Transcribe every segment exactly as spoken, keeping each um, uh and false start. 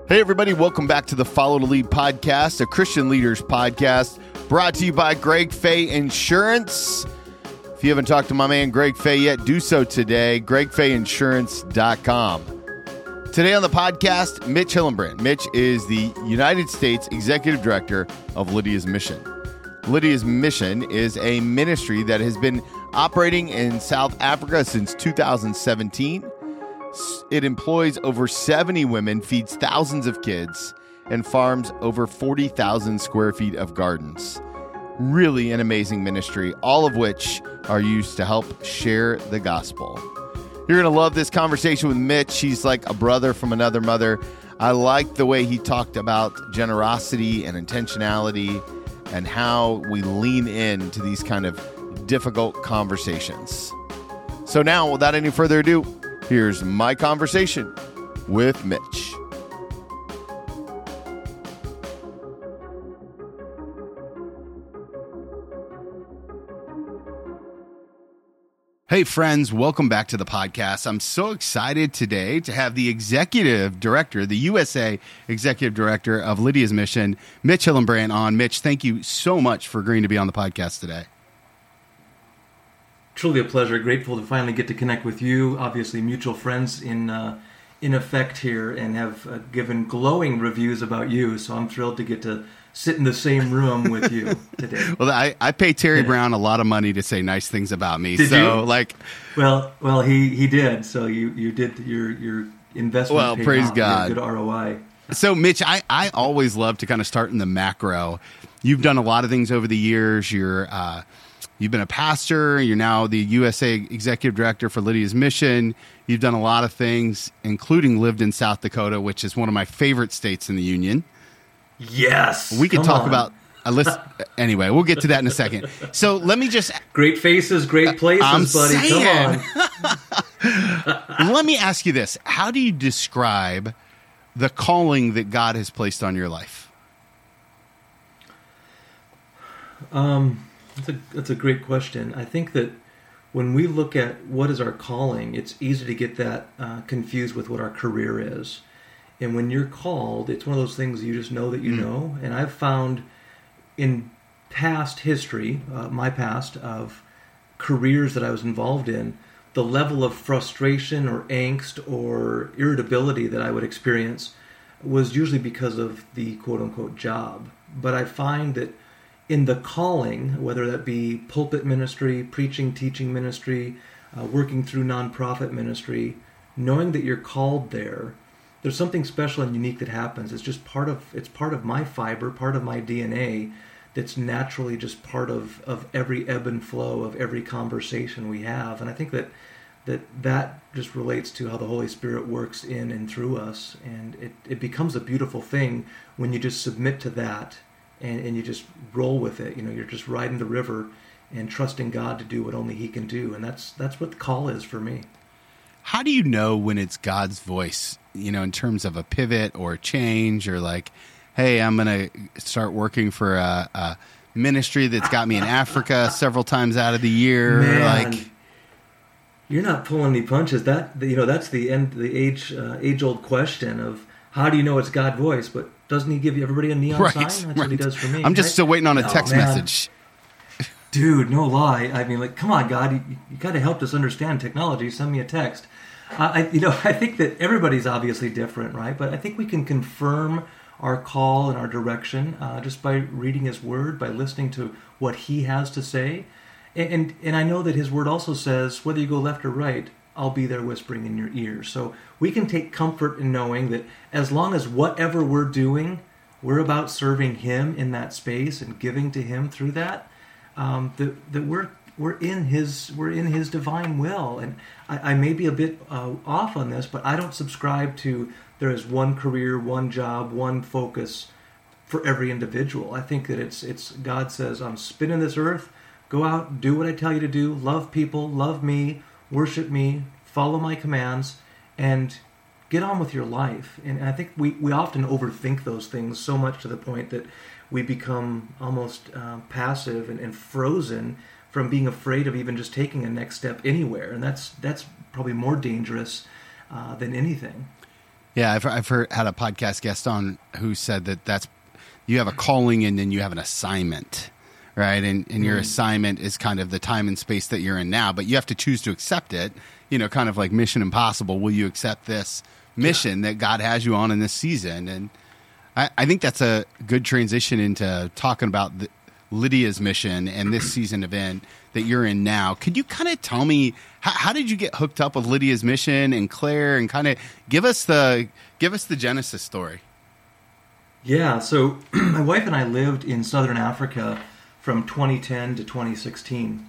Hey, everybody. Welcome back to the Follow to Lead podcast, a Christian leaders podcast brought to you by Greg Fay Insurance. If you haven't talked to my man Greg Fay yet, do so today, greg fay insurance dot com. Today on the podcast, Mitch Hillenbrand. Mitch is the United States Executive Director of Lydia's Mission. Lydia's Mission is a ministry that has been operating in South Africa since two thousand seventeen. It employs over seventy women, feeds thousands of kids, and farms over forty thousand square feet of gardens. Really an amazing ministry, all of which are used to help share the gospel. You're going to love this conversation with Mitch. He's like a brother from another mother. I like the way he talked about generosity and intentionality and how we lean into these kind of difficult conversations. So now, without any further ado, here's my conversation with Mitch. Hey friends, welcome back to the podcast. I'm so excited today to have the Executive Director, the U S A Executive Director of Lydia's Mission, Mitch Hillenbrand on. Mitch, thank you so much for agreeing to be on the podcast today. Truly a pleasure. Grateful to finally get to connect with you. Obviously, mutual friends in uh, in effect here, and have uh, given glowing reviews about you. So I'm thrilled to get to sit in the same room with you today. Well, I, I pay Terry Brown a lot of money to say nice things about me. Did so, you? like, well, well, he, he did. So you, you did your your investment. Well, paid praise off. God. Good R O I. So, Mitch, I, I always love to kind of start in the macro. You've done a lot of things over the years. You're uh, You've been a pastor. You're now the U S A Executive Director for Lydia's Mission. You've done a lot of things, including lived in South Dakota, which is one of my favorite states in the Union. Yes. We could Come talk on. about a list. Anyway, we'll get to that in a second. So let me just... Great faces, great places, I'm buddy. saying. Come on. Let me ask you this. How do you describe the calling that God has placed on your life? Um... That's a, that's a great question. I think that when we look at what is our calling, it's easy to get that uh, confused with what our career is. And when you're called, it's one of those things you just know that you mm. know. And I've found in past history, uh, my past, of careers that I was involved in, the level of frustration or angst or irritability that I would experience was usually because of the quote-unquote job. But I find that in the calling, whether that be pulpit ministry, preaching, teaching ministry, uh, working through nonprofit ministry, knowing that you're called there, there's something special and unique that happens. It's just part of it's part of my fiber, part of my D N A, that's naturally just part of, of every ebb and flow of every conversation we have. And I think that that that just relates to how the Holy Spirit works in and through us. And it, it becomes a beautiful thing when you just submit to that. And, and you just roll with it. You know, you're just riding the river and trusting God to do what only He can do. And that's that's what the call is for me. How do you know when it's God's voice, you know, in terms of a pivot or a change, or like, hey, I'm going to start working for a, a ministry that's got me in Africa several times out of the year? Man, like, you're not pulling any punches. That, you know, that's the end, the age uh, age old question of how do you know it's God's voice? But doesn't He give you everybody a neon right, sign? That's right. what He does for me. I'm just right? still waiting on a no, text man. message. Dude, no lie. I mean, like, come on, God, you, you got to help us understand technology. Send me a text. Uh, I, you know, I think that everybody's obviously different, right? But I think we can confirm our call and our direction uh, just by reading His Word, by listening to what He has to say. And, and and I know that His Word also says, whether you go left or right, I'll be there whispering in your ear. So we can take comfort in knowing that as long as whatever we're doing, we're about serving Him in that space and giving to Him through that, um, that, that we're we're in His we're in His divine will. And I, I may be a bit uh, off on this, but I don't subscribe to there is one career, one job, one focus for every individual. I think that it's it's God says, I'm spinning this earth. Go out, do what I tell you to do. Love people, love me. Worship me, follow my commands, and get on with your life. And I think we, we often overthink those things so much to the point that we become almost uh, passive and, and frozen from being afraid of even just taking a next step anywhere. And that's that's probably more dangerous uh, than anything. Yeah, I've, I've heard had a podcast guest on who said that that's you have a calling and then you have an assignment, right? And and your mm. assignment is kind of the time and space that you're in now, but you have to choose to accept it. You know, kind of like Mission Impossible. Will you accept this mission yeah. that God has you on in this season? And I, I think that's a good transition into talking about the, Lydia's mission and this season event that you're in now. Could you kind of tell me how, how did you get hooked up with Lydia's mission and Claire, and kind of give us the give us the Genesis story? Yeah, so my wife and I lived in Southern Africa from twenty ten to twenty sixteen.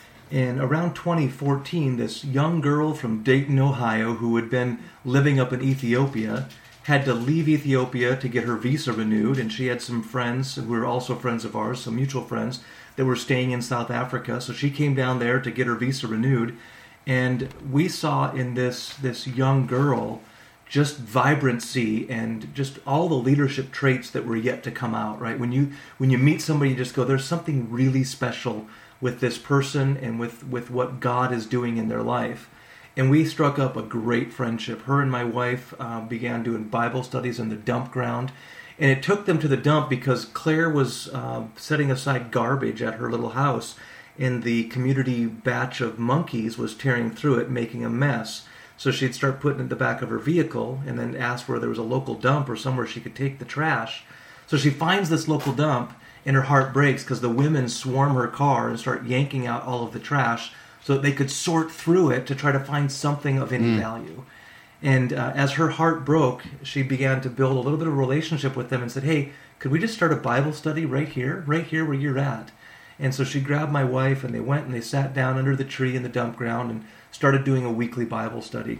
And around twenty fourteen, this young girl from Dayton, Ohio, who had been living up in Ethiopia, had to leave Ethiopia to get her visa renewed, and she had some friends who were also friends of ours, some mutual friends, that were staying in South Africa. So she came down there to get her visa renewed, and we saw in this this young girl just vibrancy and just all the leadership traits that were yet to come out, right? When you when you meet somebody, you just go, there's something really special with this person and with, with what God is doing in their life. And we struck up a great friendship. Her and my wife uh, began doing Bible studies in the dump ground. And it took them to the dump because Claire was uh, setting aside garbage at her little house. And the community batch of monkeys was tearing through it, making a mess. So she'd start putting it in the back of her vehicle and then ask where there was a local dump or somewhere she could take the trash. So she finds this local dump and her heart breaks because the women swarm her car and start yanking out all of the trash so that they could sort through it to try to find something of any mm. value. And uh, as her heart broke, she began to build a little bit of a relationship with them and said, hey, could we just start a Bible study right here, right here where you're at? And so she grabbed my wife and they went and they sat down under the tree in the dump ground and started doing a weekly Bible study.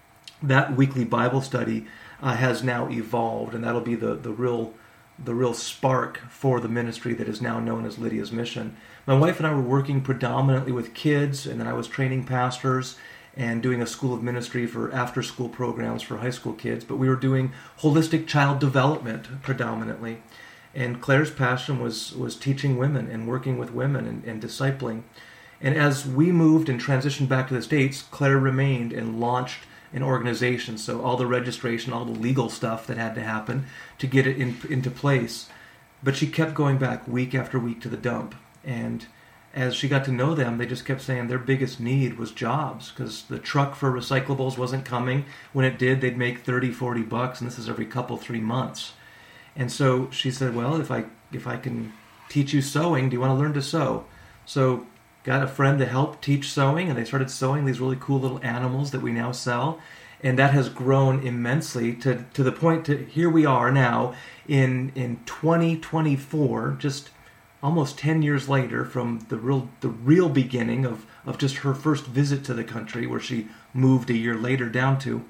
That weekly Bible study uh, has now evolved, and that'll be the, the real the real spark for the ministry that is now known as Lydia's Mission. My wife and I were working predominantly with kids, and then I was training pastors and doing a school of ministry for after-school programs for high school kids, but we were doing holistic child development predominantly. And Claire's passion was was teaching women and working with women and, and discipling. And as we moved and transitioned back to the States, Claire remained and launched an organization. So all the registration, all the legal stuff that had to happen to get it in, into place. But she kept going back week after week to the dump. And as she got to know them, they just kept saying their biggest need was jobs because the truck for recyclables wasn't coming. When it did, they'd make thirty, forty bucks, and this is every couple, three months. And so she said, well, if I if I can teach you sewing, do you want to learn to sew? So got a friend to help teach sewing, and they started sewing these really cool little animals that we now sell. And that has grown immensely to, to the point to here we are now in in twenty twenty-four, just almost ten years later from the real the real beginning of, of just her first visit to the country, where she moved a year later down to,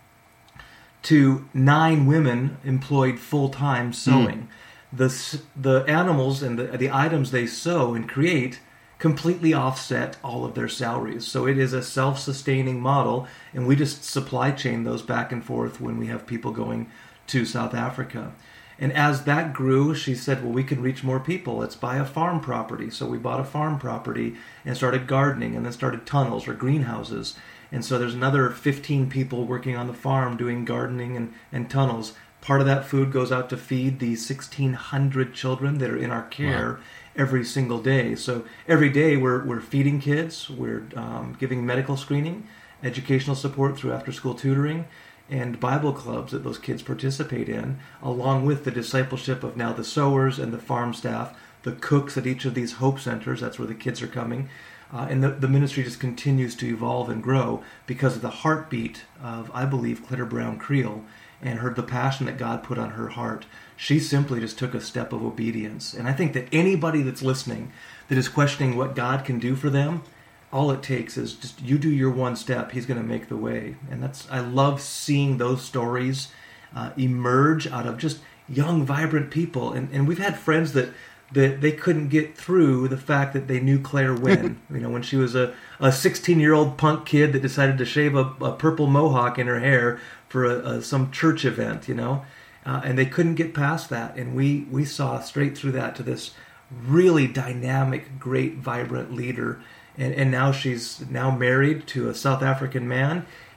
to nine women employed full-time sewing. Mm. The the animals and the the items they sew and create completely offset all of their salaries. So it is a self-sustaining model, and we just supply chain those back and forth when we have people going to South Africa. And as that grew, she said, well, we can reach more people. Let's buy a farm property. So we bought a farm property and started gardening, and then started tunnels or greenhouses. And so there's another fifteen people working on the farm doing gardening and, and tunnels. Part of that food goes out to feed the sixteen hundred children that are in our care. Wow. Every single day. So every day we're we're feeding kids, we're um, giving medical screening, educational support through after-school tutoring, and Bible clubs that those kids participate in, along with the discipleship of now the sewers and the farm staff, the cooks at each of these Hope Centers, that's where the kids are coming. Uh, and the, the ministry just continues to evolve and grow because of the heartbeat of, I believe, Clitter Brown Creel, and her the passion that God put on her heart. She simply just took a step of obedience. And I think that anybody that's listening that is questioning what God can do for them, all it takes is just you do your one step. He's going to make the way. And that's I love seeing those stories uh, emerge out of just young, vibrant people. And and we've had friends that that they couldn't get through the fact that they knew Claire Wynn. You know, when she was a, a sixteen-year-old punk kid that decided to shave a, a purple mohawk in her hair for a, a, some church event, you know. Uh, and they couldn't get past that. And we, we saw straight through that to this really dynamic, great, vibrant leader. And, and now she's now married to a South African man.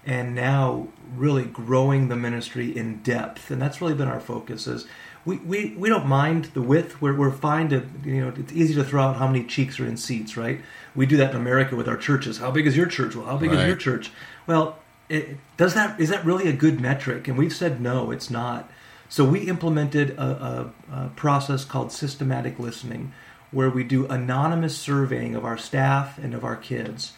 and now really growing the ministry in depth. And that's really been our focus. Is we, we, we don't mind the width. We're, we're fine to, you know, it's easy to throw out how many cheeks are in seats, right? We do that in America with our churches. How big is your church? Well, how big Right. is your church? Well, it, does that is that really a good metric? And we've said no, it's not. So we implemented a, a, a process called systematic listening, where we do anonymous surveying of our staff and of our kids.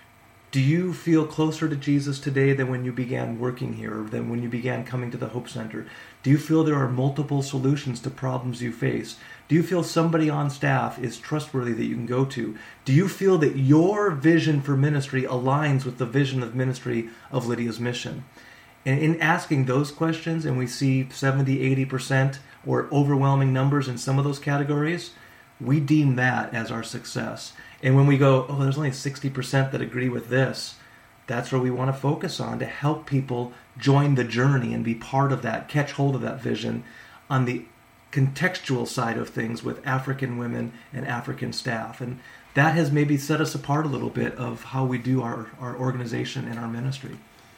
Do you feel closer to Jesus today than when you began working here, or than when you began coming to the Hope Center? Do you feel there are multiple solutions to problems you face? Do you feel somebody on staff is trustworthy that you can go to? Do you feel that your vision for ministry aligns with the vision of ministry of Lydia's mission? And in asking those questions, and we see seventy, eighty percent or overwhelming numbers in some of those categories, we deem that as our success. And when we go, oh, there's only sixty percent that agree with this, that's where we want to focus on to help people join the journey and be part of that, catch hold of that vision on the contextual side of things with African women and African staff. And that has maybe set us apart a little bit of how we do our, our organization and our ministry.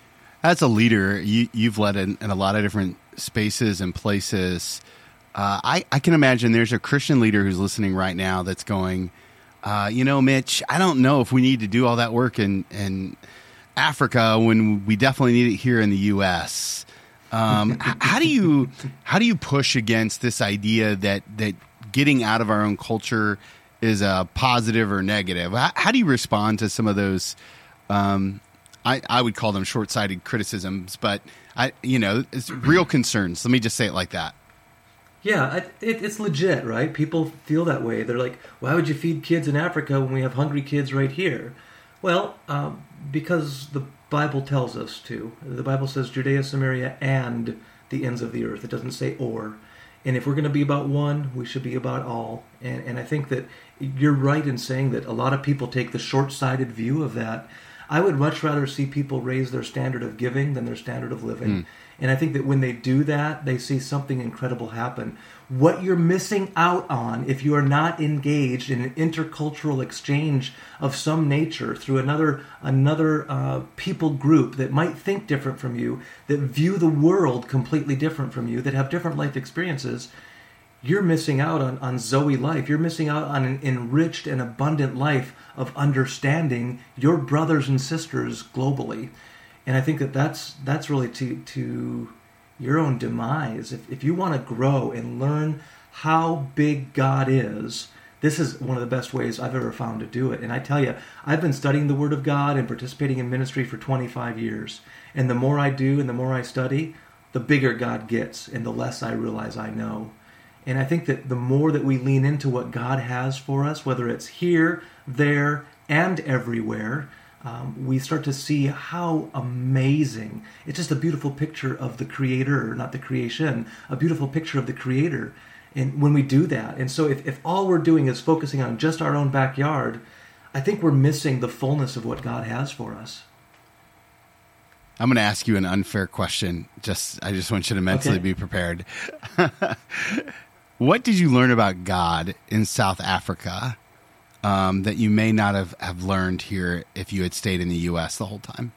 As a leader, you, you've led in, in a lot of different spaces and places. Uh, I, I can imagine there's a Christian leader who's listening right now that's going, uh, you know, Mitch, I don't know if we need to do all that work in, in Africa when we definitely need it here in the U S Um, how do you how do you push against this idea that that getting out of our own culture is a positive or negative? How, how do you respond to some of those? Um, I, I would call them short-sighted criticisms, but I, you know, it's real concerns. Let me just say it like that. Yeah, it, it's legit, right? People feel that way. They're like, why would you feed kids in Africa when we have hungry kids right here? Well, um, because the Bible tells us to. The Bible says Judea, Samaria, and the ends of the earth. It doesn't say or. And if we're going to be about one, we should be about all. And, and I think that you're right in saying that a lot of people take the short-sighted view of that. I would much rather see people raise their standard of giving than their standard of living. Mm. And I think that when they do that, they see something incredible happen. What you're missing out on if you are not engaged in an intercultural exchange of some nature through another another uh, people group that might think different from you, that view the world completely different from you, that have different life experiences, you're missing out on, on Zoe life. You're missing out on an enriched and abundant life of understanding your brothers and sisters globally. And I think that that's, that's really to, to your own demise. If, if you want to grow and learn how big God is, this is one of the best ways I've ever found to do it. And I tell you, I've been studying the Word of God and participating in ministry for twenty-five years. And the more I do and the more I study, the bigger God gets and the less I realize I know. And I think that the more that we lean into what God has for us, whether it's here, there, and everywhere, um, we start to see how amazing. It's just a beautiful picture of the Creator, not the creation, a beautiful picture of the Creator. And when we do that, and so if, if all we're doing is focusing on just our own backyard, I think we're missing the fullness of what God has for us. I'm going to ask you an unfair question. Just I just want you to mentally okay. be prepared. What did you learn about God in South Africa um, that you may not have, have learned here if you had stayed in the U S the whole time?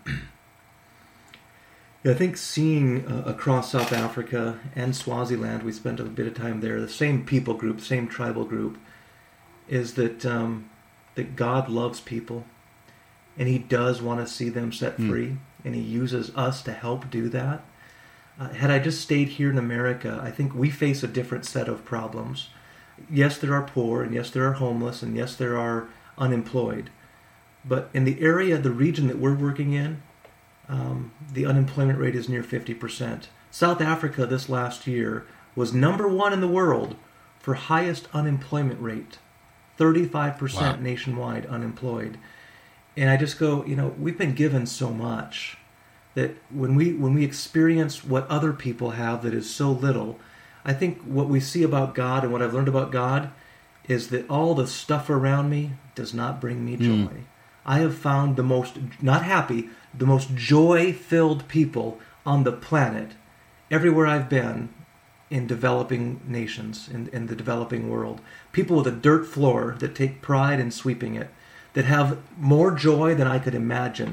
Yeah, I think seeing uh, across South Africa and Swaziland, we spent a bit of time there, the same people group, same tribal group, is that um, that God loves people, and He does want to see them set mm. free, and He uses us to help do that. Uh, had I just stayed here in America, I think we face a different set of problems. Yes, there are poor, and yes, there are homeless, and yes, there are unemployed. But in the area, the region that we're working in, um, the unemployment rate is near fifty percent. South Africa this last year was number one in the world for highest unemployment rate, thirty-five percent wow. nationwide unemployed. And I just go, you know, we've been given so much that when we when we experience what other people have that is so little, I think what we see about God and what I've learned about God is that all the stuff around me does not bring me joy. Mm. I have found the most, not happy, the most joy-filled people on the planet everywhere I've been in developing nations, in, in the developing world. People with a dirt floor that take pride in sweeping it, that have more joy than I could imagine.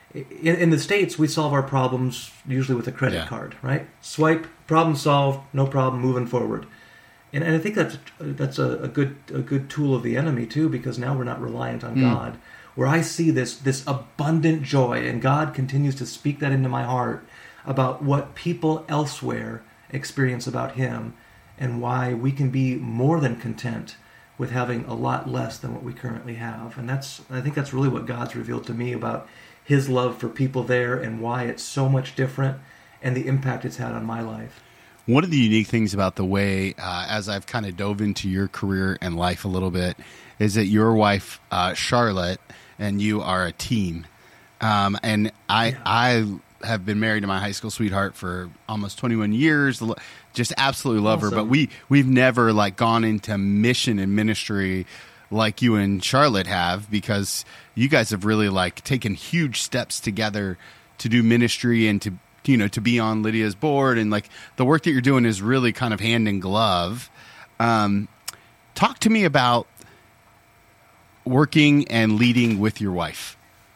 in, in the States, we solve our problems usually with a credit Yeah. card, right? Swipe, problem solved, no problem, moving forward. And, and I think that's that's a, a good a good tool of the enemy too, because now we're not reliant on Mm. God. Where I see this this abundant joy, and God continues to speak that into my heart about what people elsewhere experience about Him, and why we can be more than content with having a lot less than what we currently have. And that's I think that's really what God's revealed to me about His love for people there, and why it's so much different, and the impact it's had on my life. One of the unique things about the way, uh, as I've kind of dove into your career and life a little bit, is that your wife, uh, Charlotte, and you are a team. Um, and I, Yeah. I have been married to my high school sweetheart for almost twenty-one years. Lo- Just absolutely love her. Awesome. But we we've never like gone into mission and ministry like you and Charlotte have, because you guys have really like taken huge steps together to do ministry and to, you know, to be on Lydia's board, and like the work that you're doing is really kind of hand in glove. Um, talk to me about working and leading with your wife.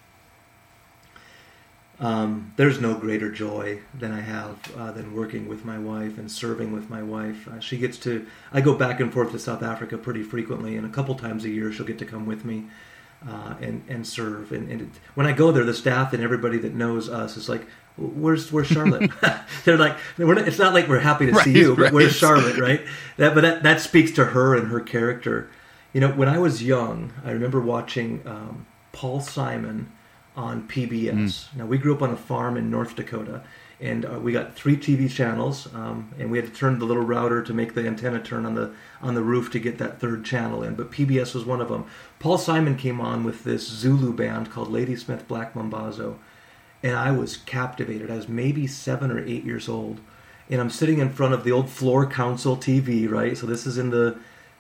Um, there's no greater joy than I have uh, than working with my wife and serving with my wife. Uh, she gets to, I go back and forth to South Africa pretty frequently, and a couple times a year she'll get to come with me uh, and, and serve. And, and it, when I go there, the staff and everybody that knows us is like, where's where's Charlotte? They're like, we're not, it's not like we're happy to Right, see you, but right. where's Charlotte, right? That, but that, that speaks to her and her character. You know, when I was young, I remember watching um, Paul Simon on P B S. Mm. Now, we grew up on a farm in North Dakota, and uh, we got three T V channels, um, and we had to turn the little router to make the antenna turn on the on the roof to get that third channel in, but P B S was one of them. Paul Simon came on with this Zulu band called Ladysmith Black Mambazo, and I was captivated. I was maybe seven or eight years old, and I'm sitting in front of the old floor council T V, right? So this is in the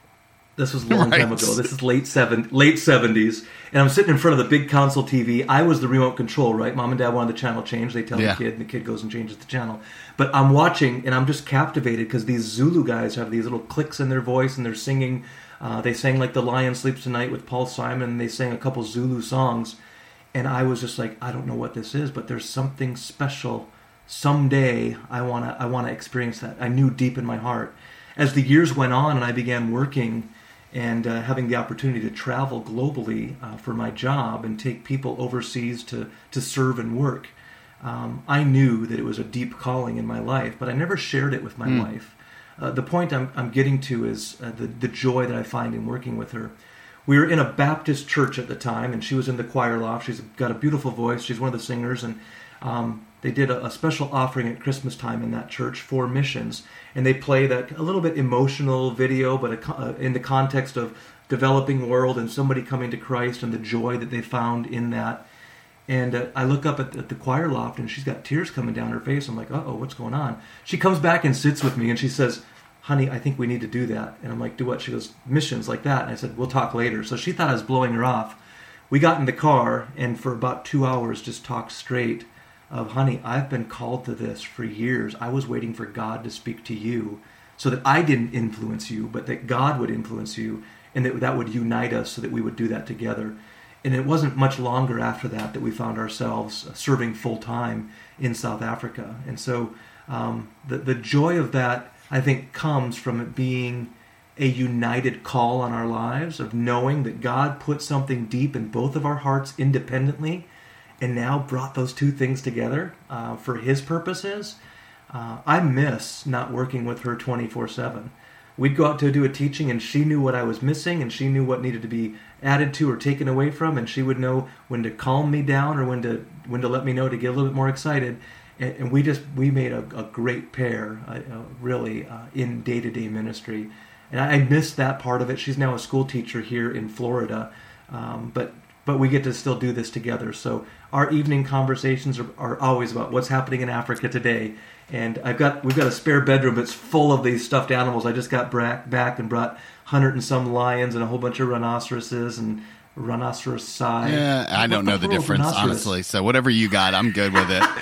This was a long Right. time ago. This is late seven, late seventies, and I'm sitting in front of the big console T V. I was the remote control, right? Mom and Dad wanted the channel changed. They tell Yeah. the kid, and the kid goes and changes the channel. But I'm watching, and I'm just captivated because these Zulu guys have these little clicks in their voice, and they're singing. Uh, they sang like "The Lion Sleeps Tonight" with Paul Simon, and they sang a couple Zulu songs. And I was just like, I don't know what this is, but there's something special. Someday, I wanna, I wanna experience that. I knew deep in my heart. As the years went on, and I began working and uh, having the opportunity to travel globally uh, for my job and take people overseas to, to serve and work, um, I knew that it was a deep calling in my life, but I never shared it with my Mm. wife. Uh, the point I'm, I'm getting to is uh, the, the joy that I find in working with her. We were in a Baptist church at the time, and she was in the choir loft. She's got a beautiful voice. She's one of the singers, and um, they did a, a special offering at Christmas time in that church for missions. And they play that a little bit emotional video, but a, uh, in the context of developing world and somebody coming to Christ and the joy that they found in that. And uh, I look up at the, at the choir loft, and she's got tears coming down her face. I'm like, uh-oh, what's going on? She comes back and sits with me, and she says, honey, I think we need to do that. And I'm like, do what? She goes, missions like that. And I said, we'll talk later. So she thought I was blowing her off. We got in the car, and for about two hours just talked straight of, honey, I've been called to this for years. I was waiting for God to speak to you so that I didn't influence you, but that God would influence you, and that that would unite us so that we would do that together. And it wasn't much longer after that that we found ourselves serving full-time in South Africa. And so um, the, the joy of that, I think, comes from it being a united call on our lives, of knowing that God put something deep in both of our hearts independently, and now brought those two things together uh, for His purposes. Uh, I miss not working with her twenty-four seven. We'd go out to do a teaching, and she knew what I was missing, and she knew what needed to be added to or taken away from, and she would know when to calm me down or when to when to let me know to get a little bit more excited. And, and we just we made a, a great pair, uh, uh, really, uh, in day-to-day ministry. And I, I missed that part of it. She's now a school teacher here in Florida, um, but but we get to still do this together. So our evening conversations are, are always about what's happening in Africa today. And I've got we've got a spare bedroom that's full of these stuffed animals. I just got back, back and brought hundred and some lions and a whole bunch of rhinoceroses and rhinocerosai. Yeah, I don't What know the plural difference, rhinoceros? honestly. So whatever you got, I'm good with it.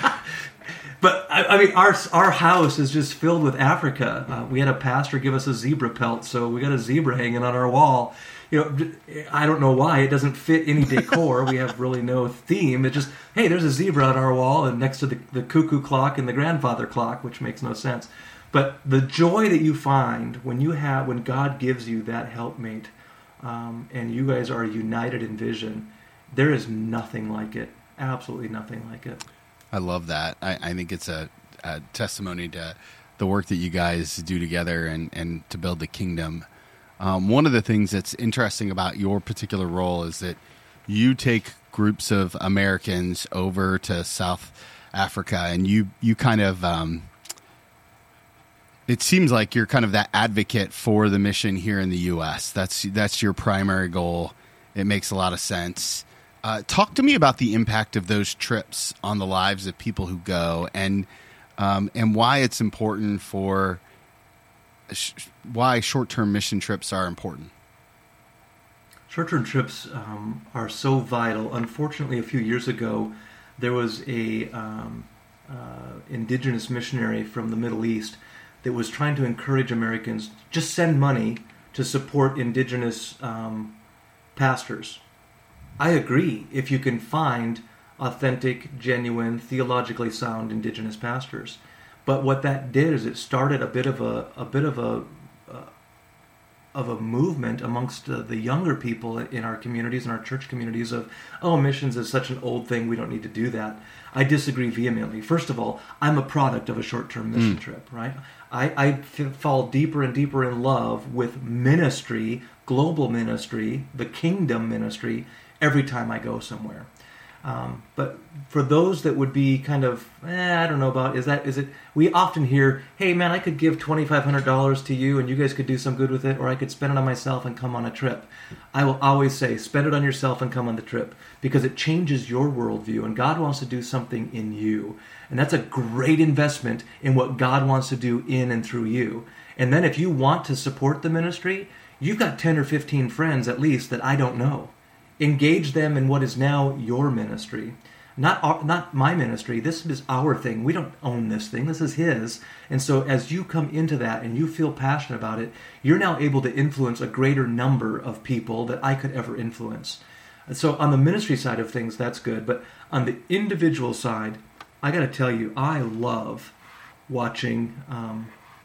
But I, I mean, our our house is just filled with Africa. Uh, we had a pastor give us a zebra pelt, so we got a zebra hanging on our wall. you know, I don't know why it doesn't fit any decor. We have really no theme. It's just, hey, there's a zebra on our wall and next to the, the cuckoo clock and the grandfather clock, which makes no sense. But the joy that you find when you have, when God gives you that helpmate, um, and you guys are united in vision, there is nothing like it. Absolutely nothing like it. I love that. I, I think it's a, a testimony to the work that you guys do together and, and to build the kingdom. Um, one of the things that's interesting about your particular role is that you take groups of Americans over to South Africa, and you, you kind of, um, it seems like you're kind of that advocate for the mission here in the U S. That's, that's your primary goal. It makes a lot of sense. Uh, talk to me about the impact of those trips on the lives of people who go, and um, and why it's important for sh- why short-term mission trips are important. Short-term trips um, are so vital. Unfortunately, a few years ago, there was a um, uh, indigenous missionary from the Middle East that was trying to encourage Americans just send money to support indigenous um, pastors. I agree if you can find authentic, genuine, theologically sound indigenous pastors. But what that did is it started a bit of a a bit of a uh, of a movement amongst uh, the younger people in our communities, in our church communities, of, oh, missions is such an old thing, we don't need to do that. I disagree vehemently. First of all, I'm a product of a short-term mission mm. trip, right? I, I f- fall deeper and deeper in love with ministry, global ministry, the kingdom ministry, every time I go somewhere. Um, but for those that would be kind of, eh, I don't know about, is that, is it, we often hear, hey man, I could give twenty-five hundred dollars to you and you guys could do some good with it, or I could spend it on myself and come on a trip. I will always say, spend it on yourself and come on the trip, because it changes your worldview and God wants to do something in you. And that's a great investment in what God wants to do in and through you. And then if you want to support the ministry, you've got ten or fifteen friends at least that I don't know. Engage them in what is now your ministry. Not our, not my ministry. This is our thing. We don't own this thing. This is his. And so as you come into that and you feel passionate about it, you're now able to influence a greater number of people that I could ever influence. And so on the ministry side of things, that's good. But on the individual side, I got to tell you, I love watching um,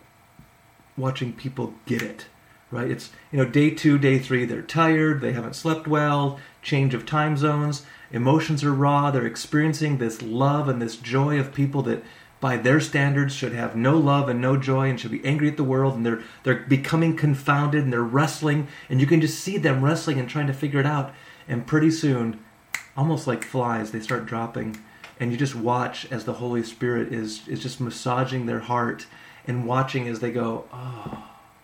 watching people get it. Right? It's, you know, day two, day three, they're tired, they haven't slept well, change of time zones, emotions are raw, they're experiencing this love and this joy of people that by their standards should have no love and no joy and should be angry at the world, and they're they're becoming confounded and they're wrestling, and you can just see them wrestling and trying to figure it out, and pretty soon, almost like flies, they start dropping, and you just watch as the Holy Spirit is is just massaging their heart and watching as they go, oh,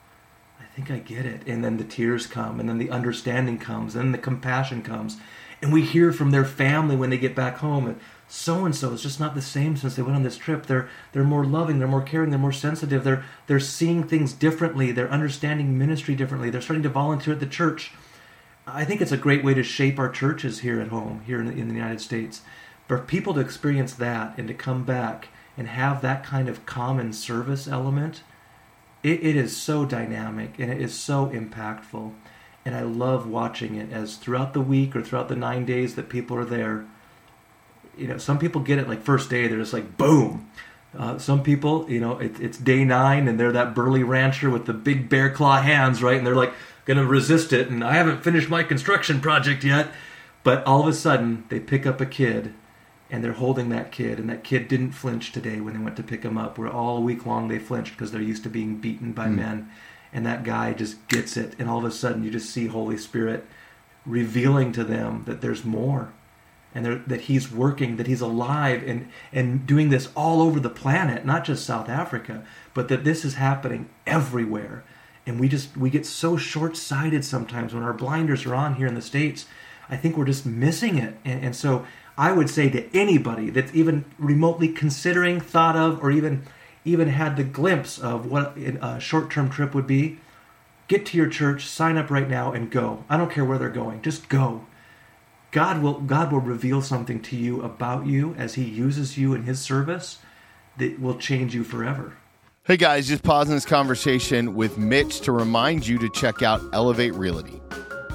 I think I get it. And then the tears come, and then the understanding comes, and then the compassion comes. And we hear from their family when they get back home, and so-and-so is just not the same since they went on this trip. They're they're more loving, they're more caring, they're more sensitive, they're they're seeing things differently, they're understanding ministry differently, they're starting to volunteer at the church. I think it's a great way to shape our churches here at home, here in the, in the United States. For people to experience that and to come back and have that kind of common service element, It, it is so dynamic and it is so impactful, and I love watching it as throughout the week or throughout the nine days that people are there. You know, some people get it like first day, they're just like boom. Uh, some people, you know, it, it's day nine and they're that burly rancher with the big bear claw hands, right? And they're like going to resist it, and I haven't finished my construction project yet. But all of a sudden, they pick up a kid, and they're holding that kid, and that kid didn't flinch today when they went to pick him up, where all week long they flinched because they're used to being beaten by mm. men. And that guy just gets it, and all of a sudden you just see Holy Spirit revealing to them that there's more, and that he's working, that he's alive, and, and doing this all over the planet, not just South Africa, but that this is happening everywhere. And we just we get so short-sighted sometimes when our blinders are on here in the States. I think we're just missing it. And, and so I would say to anybody that's even remotely considering, thought of, or even even had the glimpse of what a short-term trip would be, get to your church, sign up right now, and go. I don't care where they're going. Just go. God will God will reveal something to you about you as he uses you in his service that will change you forever. Hey guys, just pausing this conversation with Mitch to remind you to check out Elevate Realty.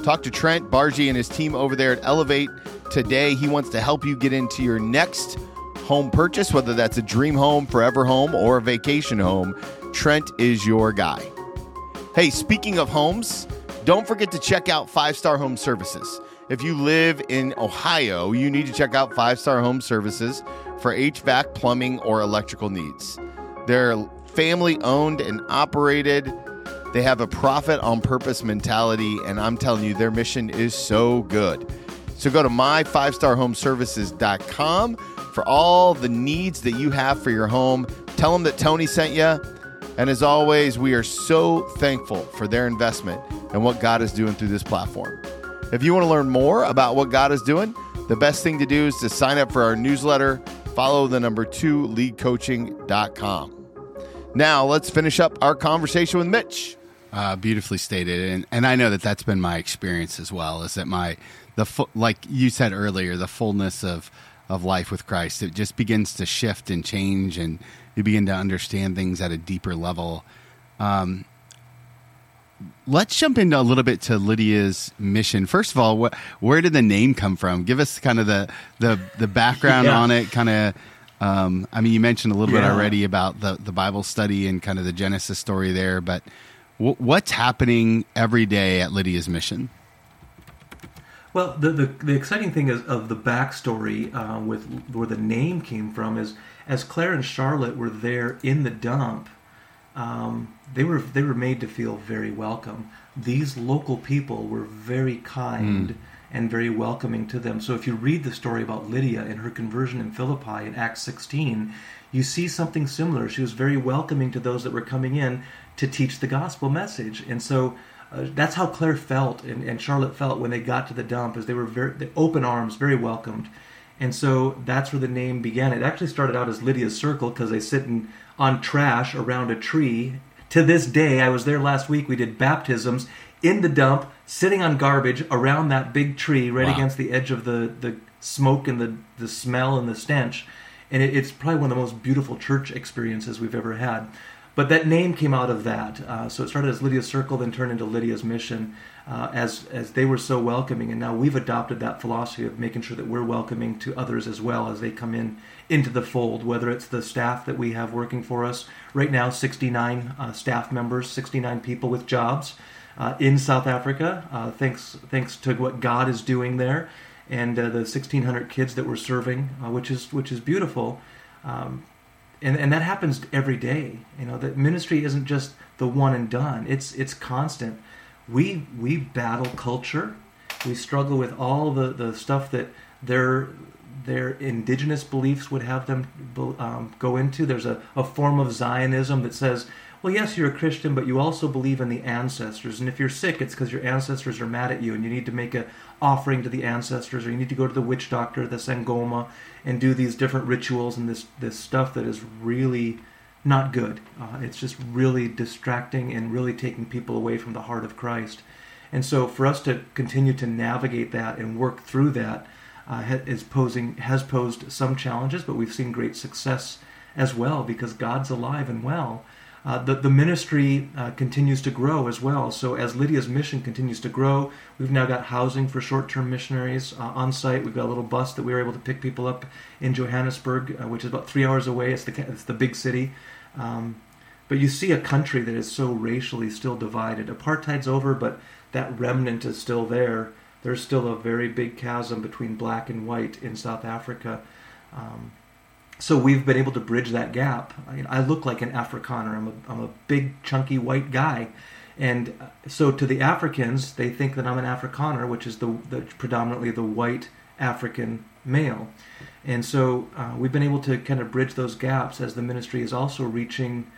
Talk to Trent Bargy and his team over there at Elevate today. He wants to help you get into your next home purchase, whether that's a dream home, forever home, or a vacation home. Trent is your guy. Hey, speaking of homes, don't forget to check out Five Star Home Services. If you live in Ohio, you need to check out Five Star Home Services for H V A C, plumbing, or electrical needs. They're family owned and operated. They have a profit on purpose mentality, and I'm telling you, their mission is so good. So go to my five star home services dot com for all the needs that you have for your home. Tell them that Tony sent you. And as always, we are so thankful for their investment and what God is doing through this platform. If you want to learn more about what God is doing, the best thing to do is to sign up for our newsletter. Follow the number two lead coaching dot com. Now, let's finish up our conversation with Mitch. Uh, beautifully stated. And, and I know that that's been my experience as well, is that my, the fu- like you said earlier, the fullness of, of life with Christ, it just begins to shift and change, and you begin to understand things at a deeper level. Um, let's jump into a little bit to Lydia's mission. First of all, wh- where did the name come from? Give us kind of the, the, the background yeah. on it, kind of. Um, I mean, you mentioned a little Yeah. bit already about the, the Bible study and kind of the Genesis story there, but w- what's happening every day at Lydia's mission? Well, the, the the exciting thing is of the backstory uh, with where the name came from is as Claire and Charlotte were there in the dump, um, they were they were made to feel very welcome. These local people were very kind. Mm. and very welcoming to them. So if you read the story about Lydia and her conversion in Philippi in Acts sixteen, you see something similar. She was very welcoming to those that were coming in to teach the gospel message. And so uh, that's how Claire felt and, and Charlotte felt when they got to the dump, as they were very the open arms, very welcomed. And so that's where the name began. It actually started out as Lydia's Circle because they sit in, on trash around a tree. To this day, I was there last week, we did baptisms in the dump, sitting on garbage around that big tree right wow. against the edge of the, the smoke and the, the smell and the stench. And it, it's probably one of the most beautiful church experiences we've ever had. But that name came out of that. Uh, so it started as Lydia's Circle, then turned into Lydia's Mission uh, as, as they were so welcoming. And now we've adopted that philosophy of making sure that we're welcoming to others as well as they come in into the fold, whether it's the staff that we have working for us. Right now, sixty-nine uh, staff members, sixty-nine people with jobs. Uh, in South Africa, uh, thanks thanks to what God is doing there, and uh, the sixteen hundred kids that we're serving, uh, which is which is beautiful, um, and and that happens every day. You know, that ministry isn't just the one and done; it's it's constant. We we battle culture, we struggle with all the, the stuff that their their indigenous beliefs would have them um, go into. There's a, a form of Zionism that says, well, yes, you're a Christian, but you also believe in the ancestors. And if you're sick, it's because your ancestors are mad at you and you need to make an offering to the ancestors, or you need to go to the witch doctor, the Sangoma, and do these different rituals and this, this stuff that is really not good. Uh, it's just really distracting and really taking people away from the heart of Christ. And so for us to continue to navigate that and work through that uh, is posing, has posed some challenges, but we've seen great success as well because God's alive and well. Uh, the, the ministry uh, continues to grow as well. So as Lydia's Mission continues to grow, we've now got housing for short-term missionaries uh, on site. We've got a little bus that we were able to pick people up in Johannesburg, uh, which is about three hours away. It's the, it's the big city. Um, but you see a country that is so racially still divided. Apartheid's over, but that remnant is still there. There's still a very big chasm between black and white in South Africa. Um, So we've been able to bridge that gap. I, I look like an Afrikaner. I'm a, I'm a big, chunky white guy. And so to the Africans, they think that I'm an Afrikaner, which is the, the predominantly the white African male. And so uh, we've been able to kind of bridge those gaps as the ministry is also reaching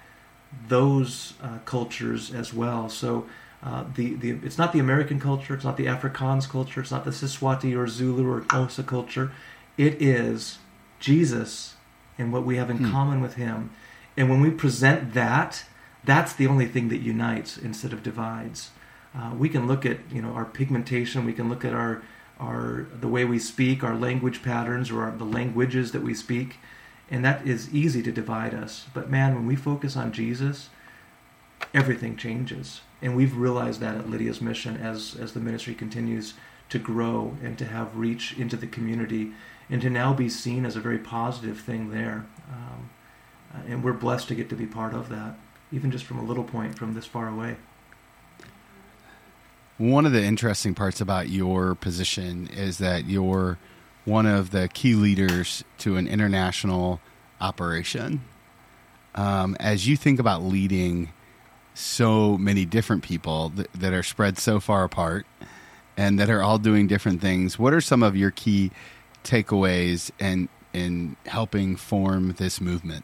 those uh, cultures as well. So uh, the, the it's not the American culture, it's not the Afrikaans culture, it's not the Siswati or Zulu or Xhosa culture. It is Jesus and what we have in hmm. common with him. And when we present that, that's the only thing that unites instead of divides. Uh, we can look at, you know, our pigmentation, we can look at our our the way we speak, our language patterns, or our, the languages that we speak, and that is easy to divide us. But man, when we focus on Jesus, everything changes. And we've realized that at Lydia's Mission as, as the ministry continues to grow and to have reach into the community and to now be seen as a very positive thing there. Um, and we're blessed to get to be part of that, even just from a little point from this far away. One of the interesting parts about your position is that you're one of the key leaders to an international operation. Um, as you think about leading so many different people th- that are spread so far apart and that are all doing different things, what are some of your key takeaways in, in helping form this movement?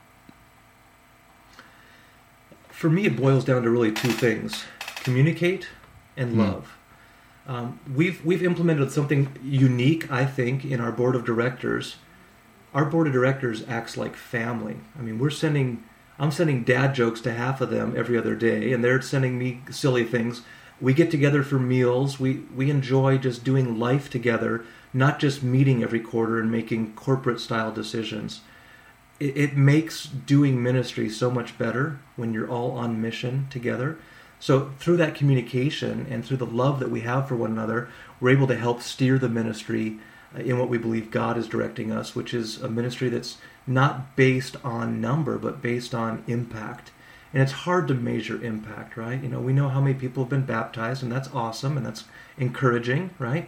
For me, it boils down to really two things: communicate and love. Mm. Um, we've we've implemented something unique, I think, in our board of directors. Our board of directors acts like family. I mean, we're sending, I'm sending dad jokes to half of them every other day, and they're sending me silly things. We get together for meals. We we enjoy just doing life together, not just meeting every quarter and making corporate-style decisions. It, it makes doing ministry so much better when you're all on mission together. So through that communication and through the love that we have for one another, we're able to help steer the ministry in what we believe God is directing us, which is a ministry that's not based on number, but based on impact. And it's hard to measure impact, right? You know, we know how many people have been baptized, and that's awesome, and that's encouraging, right?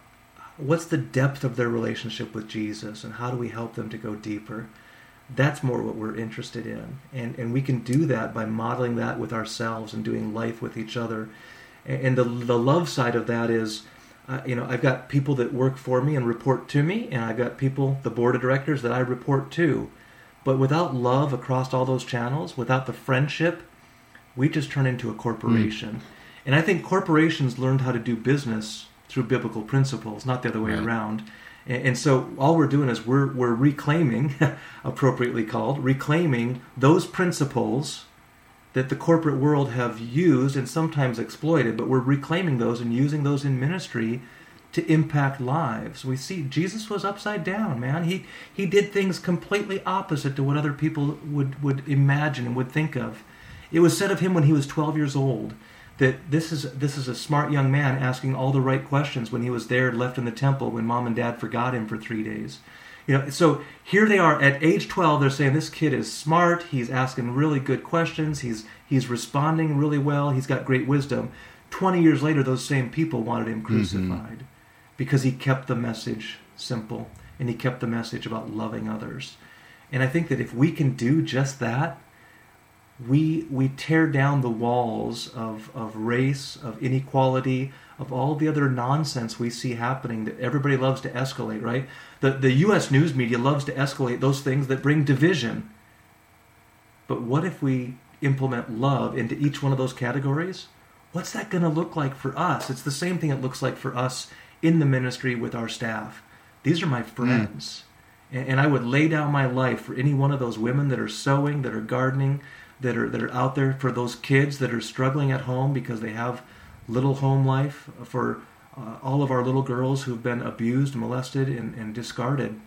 What's the depth of their relationship with Jesus, and how do we help them to go deeper? That's more what we're interested in. And and we can do that by modeling that with ourselves and doing life with each other. And the the love side of that is, uh, you know, I've got people that work for me and report to me, and I've got people, the board of directors, that I report to. But without love across all those channels, without the friendship, we just turn into a corporation. Mm. And I think corporations learned how to do business through biblical principles, not the other way right. around. And so all we're doing is we're we're reclaiming, appropriately called, reclaiming those principles that the corporate world have used and sometimes exploited, but we're reclaiming those and using those in ministry to impact lives. We see Jesus was upside down, man. He he did things completely opposite to what other people would, would imagine and would think of. It was said of him when he was twelve years old that this is this is a smart young man asking all the right questions when he was there left in the temple when mom and dad forgot him for three days. You know, so here they are at age twelve, they're saying this kid is smart, he's asking really good questions, he's he's responding really well, he's got great wisdom. twenty years later, those same people wanted him crucified mm-hmm. because he kept the message simple and he kept the message about loving others. And I think that if we can do just that, We we tear down the walls of, of race, of inequality, of all the other nonsense we see happening that everybody loves to escalate, right? The the U S news media loves to escalate those things that bring division. But what if we implement love into each one of those categories? What's that going to look like for us? It's the same thing it looks like for us in the ministry with our staff. These are my friends. Mm. And, and I would lay down my life for any one of those women that are sewing, that are gardening, that are that are out there, for those kids that are struggling at home because they have little home life, for uh, all of our little girls who've been abused, molested, and, and discarded.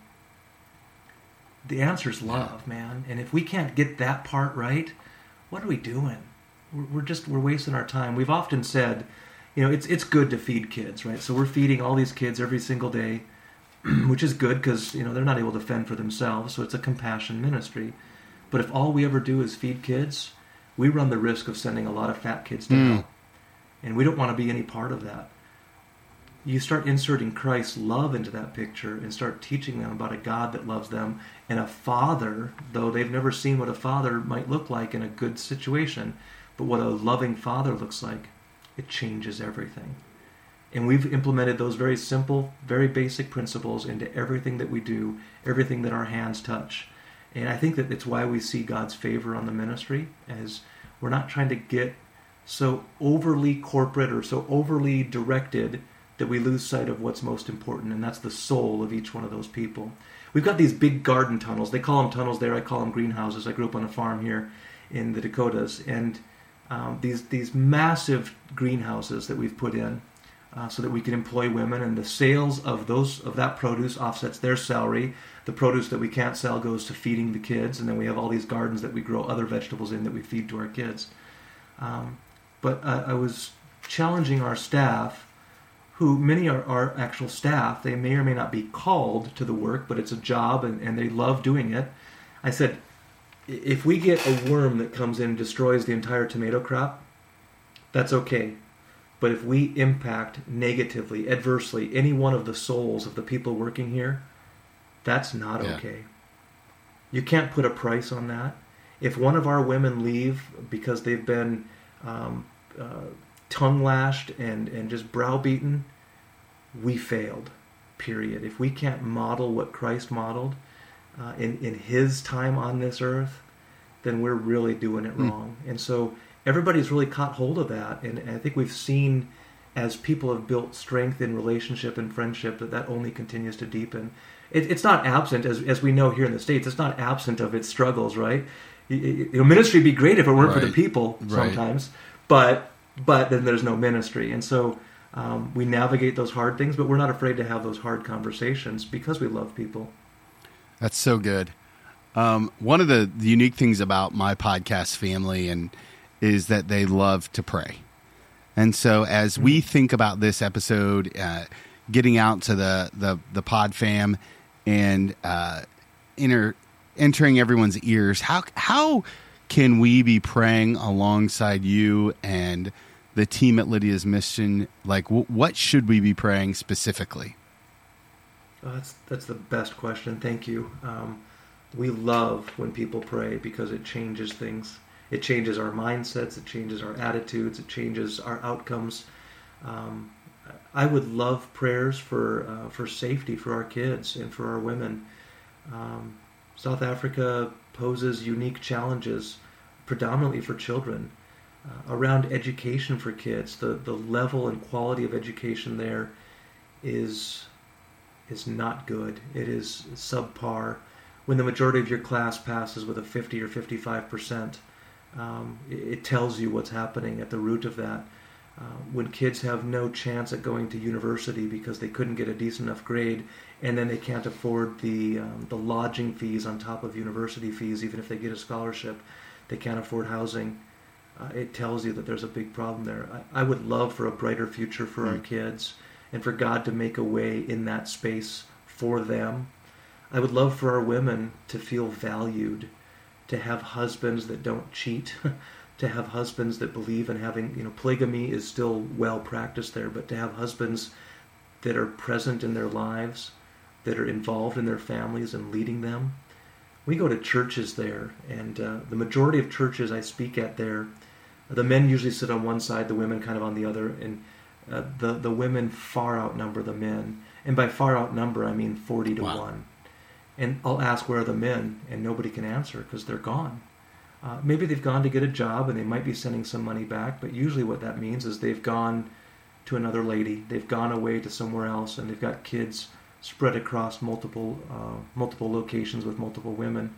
The answer is love, man. And if we can't get that part right, what are we doing? We're, we're just we're wasting our time. We've often said, you know, it's it's good to feed kids, right? So we're feeding all these kids every single day, which is good because you know they're not able to fend for themselves. So it's a compassion ministry. But if all we ever do is feed kids, we run the risk of sending a lot of fat kids to hell. Mm. And we don't want to be any part of that. You start inserting Christ's love into that picture and start teaching them about a God that loves them and a father, though they've never seen what a father might look like in a good situation, but what a loving father looks like, it changes everything. And we've implemented those very simple, very basic principles into everything that we do, everything that our hands touch. And I think that it's why we see God's favor on the ministry, as we're not trying to get so overly corporate or so overly directed that we lose sight of what's most important, and that's the soul of each one of those people. We've got these big garden tunnels. They call them tunnels there. I call them greenhouses. I grew up on a farm here in the Dakotas, and um, these these massive greenhouses that we've put in uh, so that we can employ women, and the sales of those of that produce offsets their salary. The produce that we can't sell goes to feeding the kids, and then we have all these gardens that we grow other vegetables in that we feed to our kids. Um, but I, I was challenging our staff, who many are, are actual staff. They may or may not be called to the work, but it's a job and, and they love doing it. I said, if we get a worm that comes in and destroys the entire tomato crop, that's okay. But if we impact negatively, adversely, any one of the souls of the people working here, that's not Yeah. okay. You can't put a price on that. If one of our women leave because they've been um, uh, tongue lashed and, and just browbeaten, we failed, period. If we can't model what Christ modeled uh, in, in his time on this earth, then we're really doing it Mm. wrong. And so everybody's really caught hold of that. And, and I think we've seen, as people have built strength in relationship and friendship, that that only continues to deepen. It, it's not absent, as as we know here in the States, it's not absent of its struggles, right? You, you know, ministry would be great if it weren't for the Right. people Right. sometimes, but but then there's no ministry. And so um, we navigate those hard things, but we're not afraid to have those hard conversations because we love people. That's so good. Um, one of the, the unique things about my podcast family and is that they love to pray. And so as we think about this episode, uh, getting out to the, the, the pod fam and uh, enter, entering everyone's ears, how how can we be praying alongside you and the team at Lydia's Mission? Like, w- what should we be praying specifically? Oh, that's that's the best question. Thank you. Um, we love when people pray because it changes things. It changes our mindsets. It changes our attitudes. It changes our outcomes. Um, I would love prayers for uh, for safety for our kids and for our women. Um, South Africa poses unique challenges, predominantly for children, uh, around education for kids. The the level and quality of education there is is not good. It is subpar. When the majority of your class passes with a fifty or fifty-five percent, um, it, it tells you what's happening at the root of that. Uh, when kids have no chance at going to university because they couldn't get a decent enough grade, and then they can't afford the um, the lodging fees on top of university fees, even if they get a scholarship, they can't afford housing. Uh, it tells you that there's a big problem there. I, I would love for a brighter future for Mm. our kids, and for God to make a way in that space for them. I would love for our women to feel valued, to have husbands that don't cheat, to have husbands that believe in having, you know, polygamy is still well practiced there, but to have husbands that are present in their lives, that are involved in their families and leading them. We go to churches there, and uh, the majority of churches I speak at there, the men usually sit on one side, the women kind of on the other, and uh, the, the women far outnumber the men. And by far outnumber, I mean forty to Wow. one. And I'll ask, where are the men? And nobody can answer because they're gone. Uh, maybe they've gone to get a job and they might be sending some money back, but usually what that means is they've gone to another lady. They've gone away to somewhere else, and they've got kids spread across multiple uh, multiple locations with multiple women.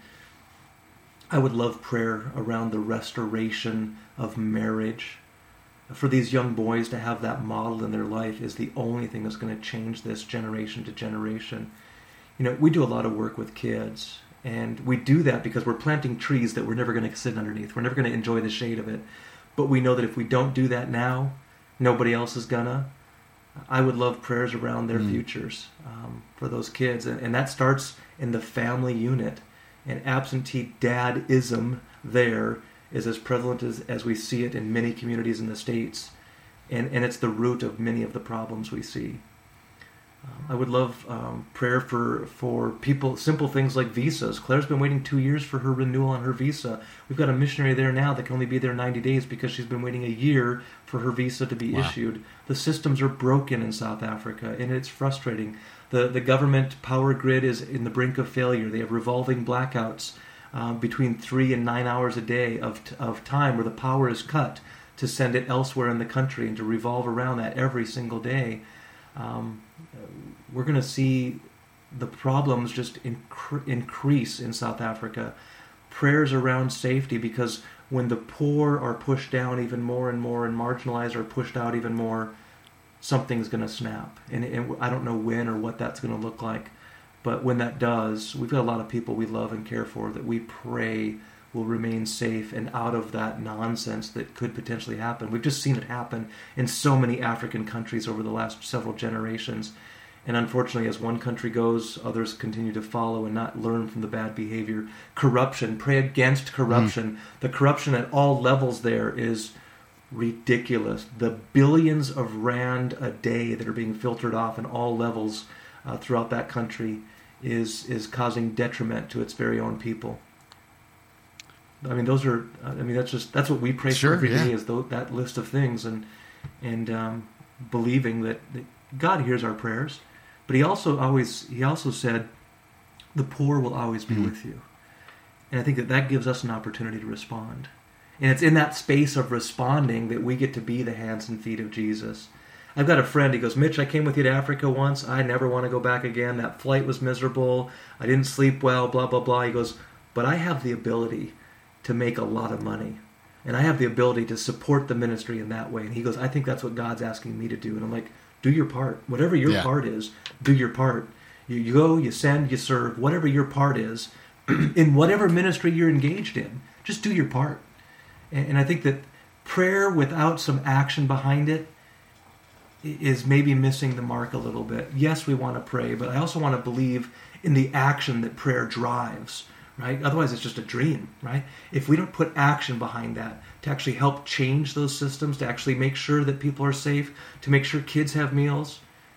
I would love prayer around the restoration of marriage. For these young boys to have that model in their life is the only thing that's going to change this generation to generation. You know, we do a lot of work with kids, and we do that because we're planting trees that we're never going to sit underneath. We're never going to enjoy the shade of it. But we know that if we don't do that now, nobody else is gonna. I would love prayers around their Mm. futures um, for those kids. And, and that starts in the family unit. And absentee dadism there is as prevalent as, as we see it in many communities in the States. And, and it's the root of many of the problems we see. Um, I would love um, prayer for, for people, simple things like visas. Claire's been waiting two years for her renewal on her visa. We've got a missionary there now that can only be there ninety days because she's been waiting a year for her visa to be Wow. issued. The systems are broken in South Africa, and it's frustrating. The, the government power grid is in the brink of failure. They have revolving blackouts uh, between three and nine hours a day of, of time where the power is cut to send it elsewhere in the country and to revolve around that every single day. Um, we're going to see the problems just incre- increase in South Africa. Prayers around safety, because when the poor are pushed down even more and more and marginalized are pushed out even more, something's going to snap. And, and I don't know when or what that's going to look like. But when that does, we've got a lot of people we love and care for that we pray will remain safe and out of that nonsense that could potentially happen. We've just seen it happen in so many African countries over the last several generations. And unfortunately, as one country goes, others continue to follow and not learn from the bad behavior. Corruption, pray against corruption. Mm. The corruption at all levels there is ridiculous. The billions of rand a day that are being filtered off in all levels uh, throughout that country is is causing detriment to its very own people. I mean, those are. I mean, that's just that's what we pray sure, for every yeah. day is th- that list of things, and and um, believing that, that God hears our prayers. But he also always he also said, the poor will always be mm-hmm. with you, and I think that that gives us an opportunity to respond. And it's in that space of responding that we get to be the hands and feet of Jesus. I've got a friend, he goes, Mitch, I came with you to Africa once. I never want to go back again. That flight was miserable. I didn't sleep well, blah, blah, blah. He goes, but I have the ability to make a lot of money. And I have the ability to support the ministry in that way. And he goes, I think that's what God's asking me to do. And I'm like, do your part. Whatever your yeah. part is, do your part. You, you go, you send, you serve, whatever your part is, in whatever ministry you're engaged in, just do your part. And, and I think that prayer without some action behind it is maybe missing the mark a little bit. Yes, we want to pray, but I also want to believe in the action that prayer drives, right? Otherwise, it's just a dream, right? If we don't put action behind that to actually help change those systems, to actually make sure that people are safe, to make sure kids have meals,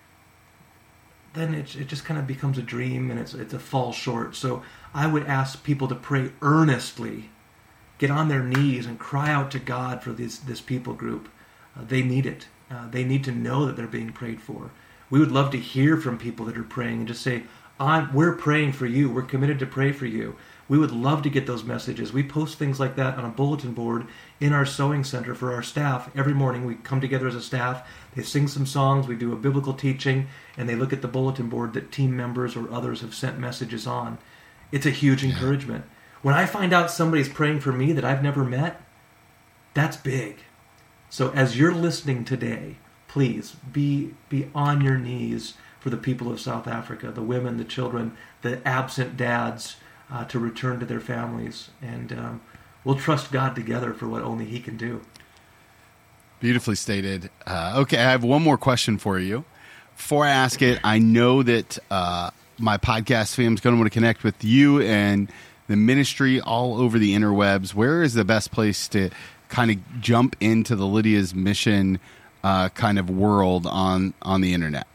then it, it just kind of becomes a dream and it's it's a fall short. So I would ask people to pray earnestly, get on their knees and cry out to God for this, this people group. Uh, they need it. Uh, they need to know that they're being prayed for. We would love to hear from people that are praying and just say, I'm, we're praying for you. We're committed to pray for you. We would love to get those messages. We post things like that on a bulletin board in our sewing center for our staff. Every morning we come together as a staff. They sing some songs. We do a biblical teaching. And they look at the bulletin board that team members or others have sent messages on. It's a huge encouragement. When I find out somebody's praying for me that I've never met, that's big. So as you're listening today, please be be on your knees for the people of South Africa, the women, the children, the absent dads, uh, to return to their families. And um, we'll trust God together for what only He can do. Beautifully stated. Uh, okay, I have one more question for you. Before I ask it, I know that uh, my podcast fam is going to want to connect with you and the ministry all over the interwebs. Where is the best place to kind of jump into the Lydia's Mission uh, kind of world on, on the internet?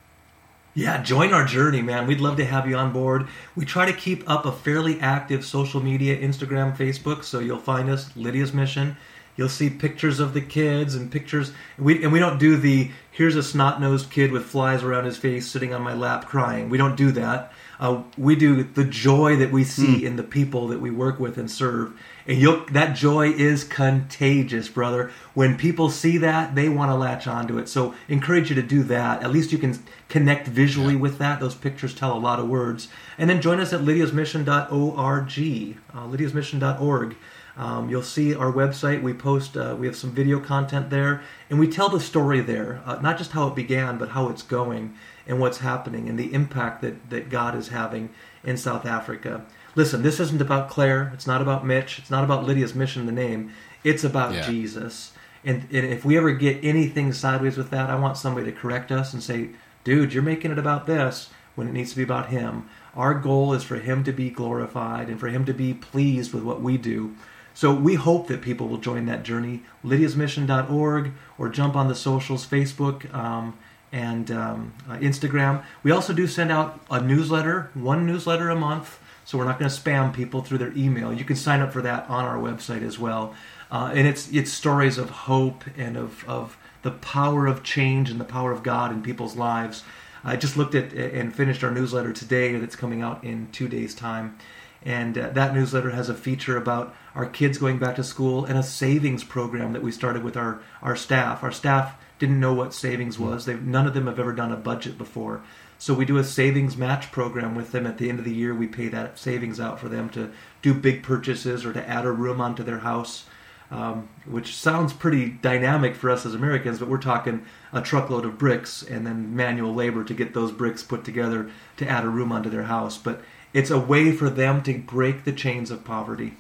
Yeah, join our journey, man. We'd love to have you on board. We try to keep up a fairly active social media, Instagram, Facebook, so you'll find us, Lydia's Mission. You'll see pictures of the kids and pictures. We, and we don't do the, here's a snot-nosed kid with flies around his face sitting on my lap crying. We don't do that. Uh, we do the joy that we see mm. in the people that we work with and serve. And you'll, that joy is contagious, brother. When people see that, they want to latch onto it. So encourage you to do that. At least you can connect visually yeah. with that. Those pictures tell a lot of words. And then join us at lydias mission dot org, uh, lydias mission dot org. Um, you'll see our website. We post, uh, we have some video content there. And we tell the story there, uh, not just how it began, but how it's going and what's happening and the impact that, that God is having in South Africa. Listen, this isn't about Claire. It's not about Mitch. It's not about Lydia's Mission, the name. It's about yeah. Jesus. And, and if we ever get anything sideways with that, I want somebody to correct us and say, dude, you're making it about this when it needs to be about Him. Our goal is for Him to be glorified and for Him to be pleased with what we do. So we hope that people will join that journey, lydias mission dot org, or jump on the socials, Facebook um, and um, uh, Instagram. We also do send out a newsletter, one newsletter a month, so we're not going to spam people through their email. You can sign up for that on our website as well. Uh, and it's it's stories of hope and of, of the power of change and the power of God in people's lives. I just looked at and finished our newsletter today that's coming out in two days' time. And uh, that newsletter has a feature about our kids going back to school and a savings program that we started with our, our staff. Our staff didn't know what savings was. They none of them have ever done a budget before. So we do a savings match program with them. At the end of the year, we pay that savings out for them to do big purchases or to add a room onto their house, um, which sounds pretty dynamic for us as Americans, but we're talking a truckload of bricks and then manual labor to get those bricks put together to add a room onto their house. But it's a way for them to break the chains of poverty.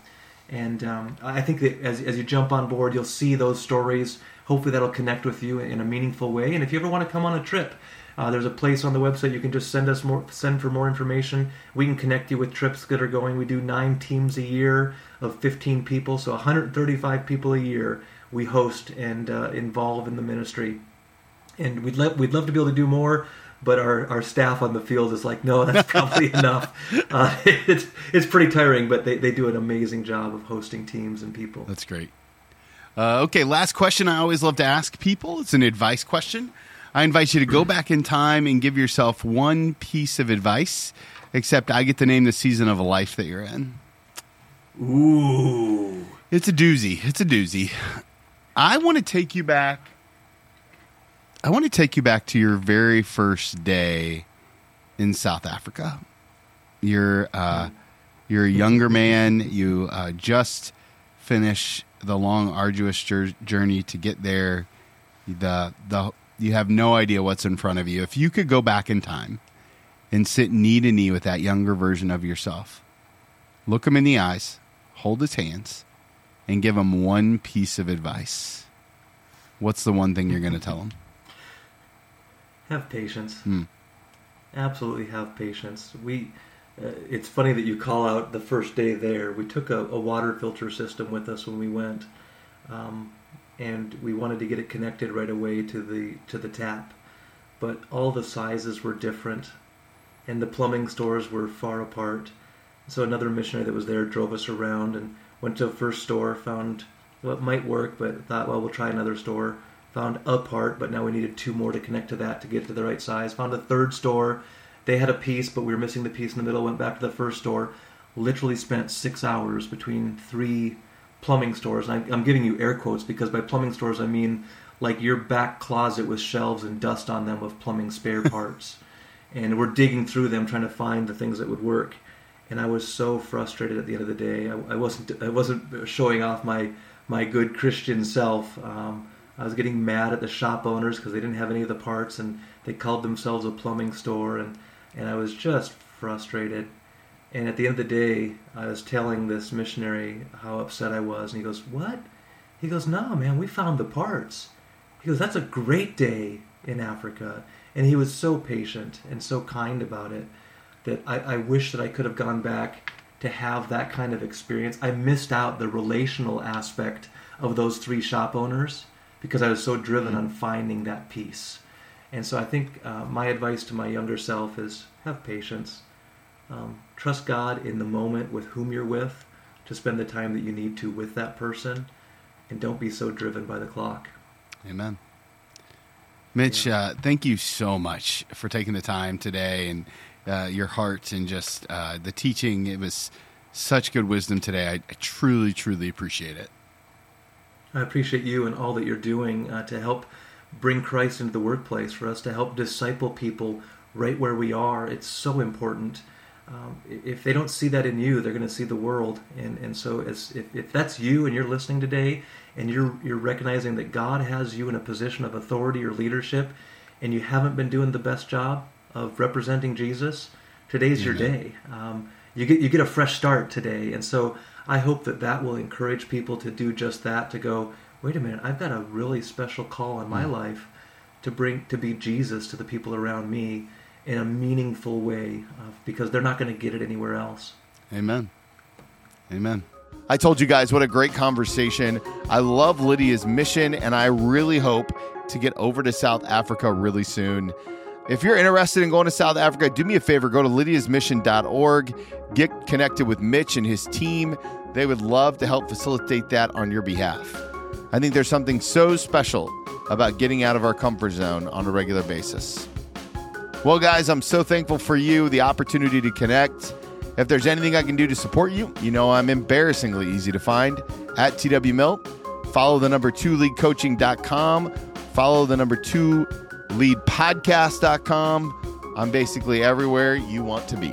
And um, I think that as, as you jump on board, you'll see those stories. Hopefully that'll connect with you in a meaningful way. And if you ever want to come on a trip, uh, there's a place on the website you can just send us more, send for more information. We can connect you with trips that are going. We do nine teams a year of fifteen people, so one hundred thirty-five people a year we host and uh, involve in the ministry. And we'd love we'd love to be able to do more, but our, our staff on the field is like, no, that's probably enough. Uh, it's it's pretty tiring, but they, they do an amazing job of hosting teams and people. That's great. Uh, okay, last question I always love to ask people. It's an advice question. I invite you to go back in time and give yourself one piece of advice, except I get to name the season of a life that you're in. Ooh. It's a doozy. It's a doozy. I want to take you back. I want to take you back to your very first day in South Africa. You're, uh, you're a younger man. You uh, just finished the long, arduous journey to get there. The the you have no idea what's in front of you. If you could go back in time and sit knee to knee with that younger version of yourself, look him in the eyes, hold his hands, and give him one piece of advice, what's the one thing you're going to tell him? Have patience. Hmm. Absolutely have patience. We. Uh, it's funny that you call out the first day there. We took a, a water filter system with us when we went, um, and we wanted to get it connected right away to the to the tap. But all the sizes were different, and the plumbing stores were far apart. So another missionary that was there drove us around and went to a first store, found what might work, but thought, well, we'll try another store. Found a part, but now we needed two more to connect to that to get to the right size. Found a third store. They had a piece, but we were missing the piece in the middle. Went back to the first store. Literally spent six hours between three plumbing stores. And I, I'm giving you air quotes because by plumbing stores I mean like your back closet with shelves and dust on them of plumbing spare parts. And we're digging through them trying to find the things that would work. And I was so frustrated at the end of the day. I, I wasn't I wasn't showing off my my good Christian self. Um, I was getting mad at the shop owners because they didn't have any of the parts, and they called themselves a plumbing store, and and I was just frustrated. And at the end of the day, I was telling this missionary how upset I was, and he goes, "What?" He goes, "No, man, we found the parts." He goes, "That's a great day in Africa." And he was so patient and so kind about it that I, I wish that I could have gone back to have that kind of experience. I missed out the relational aspect of those three shop owners because I was so driven on finding that piece. And so I think uh, my advice to my younger self is have patience. Um, trust God in the moment with whom you're with to spend the time that you need to with that person, and don't be so driven by the clock. Amen. Mitch, yeah. uh, thank you so much for taking the time today and uh, your heart and just uh, the teaching. It was such good wisdom today. I, I truly, truly appreciate it. I appreciate you and all that you're doing uh, to help bring Christ into the workplace, for us to help disciple people right where we are. It's so important. Um, if they don't see that in you, they're going to see the world. And and so as, if, if that's you and you're listening today and you're you're recognizing that God has you in a position of authority or leadership and you haven't been doing the best job of representing Jesus, today's your day. Um, you get you get a fresh start today. And so I hope that that will encourage people to do just that, to go, wait a minute, I've got a really special call in my mm. life to bring to be Jesus to the people around me in a meaningful way, uh, because they're not going to get it anywhere else. Amen. Amen. I told you guys what a great conversation. I love Lydia's mission, and I really hope to get over to South Africa really soon. If you're interested in going to South Africa, do me a favor, go to lydias mission dot org, get connected with Mitch and his team. They would love to help facilitate that on your behalf. I think there's something so special about getting out of our comfort zone on a regular basis. Well, guys, I'm so thankful for you, the opportunity to connect. If there's anything I can do to support you, you know I'm embarrassingly easy to find at T W Milt. Follow the number two lead coaching dot com. Follow the number two lead podcast dot com. I'm basically everywhere you want to be.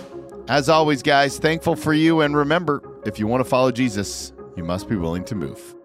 As always, guys, thankful for you. And remember, if you want to follow Jesus, you must be willing to move.